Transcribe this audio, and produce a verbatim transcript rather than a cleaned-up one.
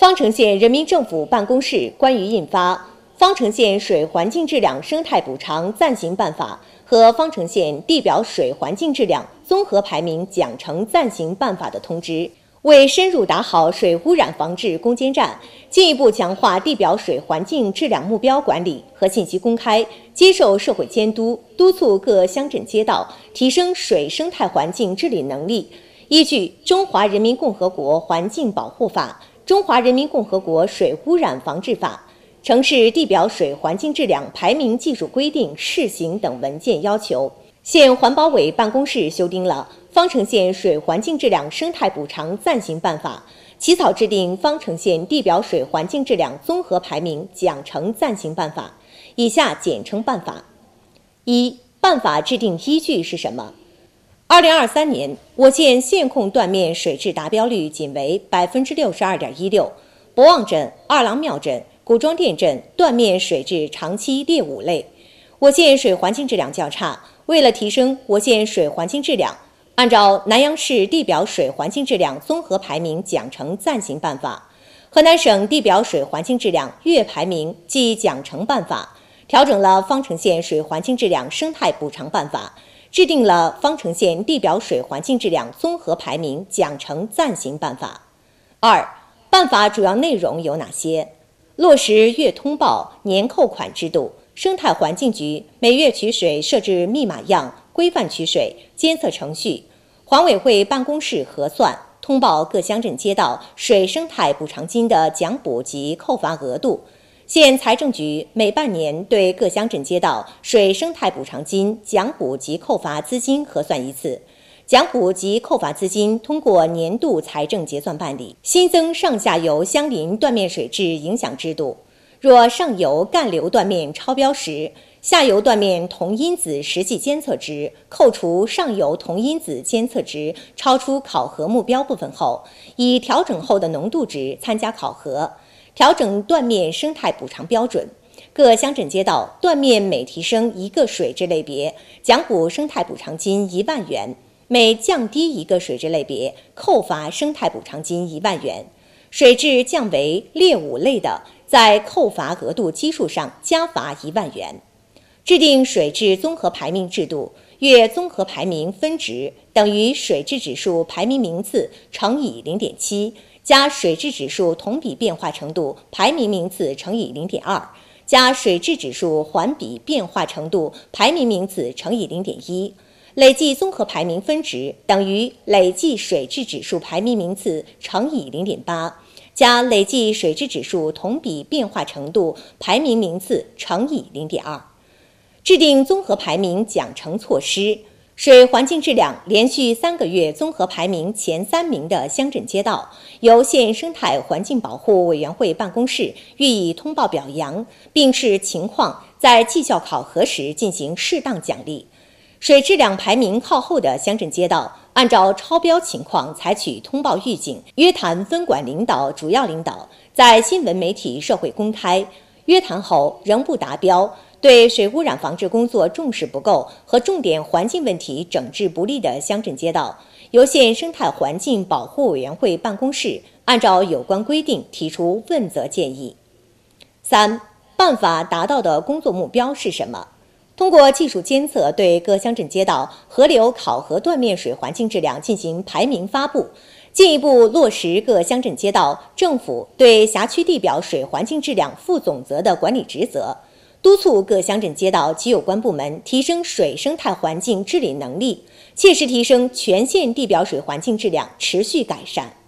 方城县人民政府办公室关于印发《方城县水环境质量生态补偿暂行办法》和《方城县地表水环境质量综合排名奖惩暂行办法》的通知，为深入打好水污染防治攻坚战，进一步强化地表水环境质量目标管理和信息公开，接受社会监督，督促各乡镇街道提升水生态环境治理能力，依据《中华人民共和国环境保护法》、《中华人民共和国水污染防治法》、《城市地表水环境质量排名技术规定（试行）》等文件要求，县环保委办公室修订了《方城县水环境质量生态补偿暂行办法》，起草制定《方城县地表水环境质量综合排名奖惩暂行办法》，以下简称办法。一、办法制定依据是什么？二零二三年，我县县控断面水质达标率仅为百分之六十二点一六，博望镇、二郎庙镇、古庄店镇断面水质长期列五类。我县水环境质量较差，为了提升我县水环境质量，按照南阳市地表水环境质量综合排名奖惩暂行办法、河南省地表水环境质量月排名暨奖惩办法，调整了方城县水环境质量生态补偿办法，制定了方城县地表水环境质量综合排名奖惩暂行办法。二、办法主要内容有哪些？落实月通报、年扣款制度，生态环境局每月取水设置密码样、规范取水监测程序，环委会办公室核算通报各乡镇街道水生态补偿金的奖补及扣罚额度。县财政局每半年对各乡镇街道水生态补偿金奖补及扣罚资金核算一次，奖补及扣罚资金通过年度财政结算办理。新增上下游相邻断面水质影响制度，若上游干流断面超标时，下游断面同因子实际监测值扣除上游同因子监测值超出考核目标部分后，以调整后的浓度值参加考核，调整断面生态补偿标准。各乡镇街道断面每提升一个水质类别，奖补生态补偿金一万元；每降低一个水质类别，扣罚生态补偿金一万元。水质降为列五类的，在扣罚额度基数上加罚一万元。制定水质综合排名制度，月综合排名分值等于水质指数排名名次乘以 零点七， 加水质指数同比变化程度排名名次乘以 零点二， 加水质指数环比变化程度排名名次乘以 零点一。累计综合排名分值等于累计水质指数排名名次乘以 零点八， 加累计水质指数同比变化程度排名名次乘以 零点二。制定综合排名奖惩措施，水环境质量连续三个月综合排名前三名的乡镇街道，由县生态环境保护委员会办公室予以通报表扬，并视情况在绩效考核时进行适当奖励。水质量排名靠后的乡镇街道，按照超标情况采取通报预警，约谈分管领导、主要领导，在新闻媒体社会公开。约谈后仍不达标，对水污染防治工作重视不够和重点环境问题整治不力的乡镇街道，由县生态环境保护委员会办公室按照有关规定提出问责建议。三、办法达到的工作目标是什么？通过技术监测对各乡镇街道河流考核断面水环境质量进行排名发布，进一步落实各乡镇街道政府对辖区地表水环境质量负总责的管理职责，督促各乡镇街道及有关部门提升水生态环境治理能力，切实提升全县地表水环境质量持续改善。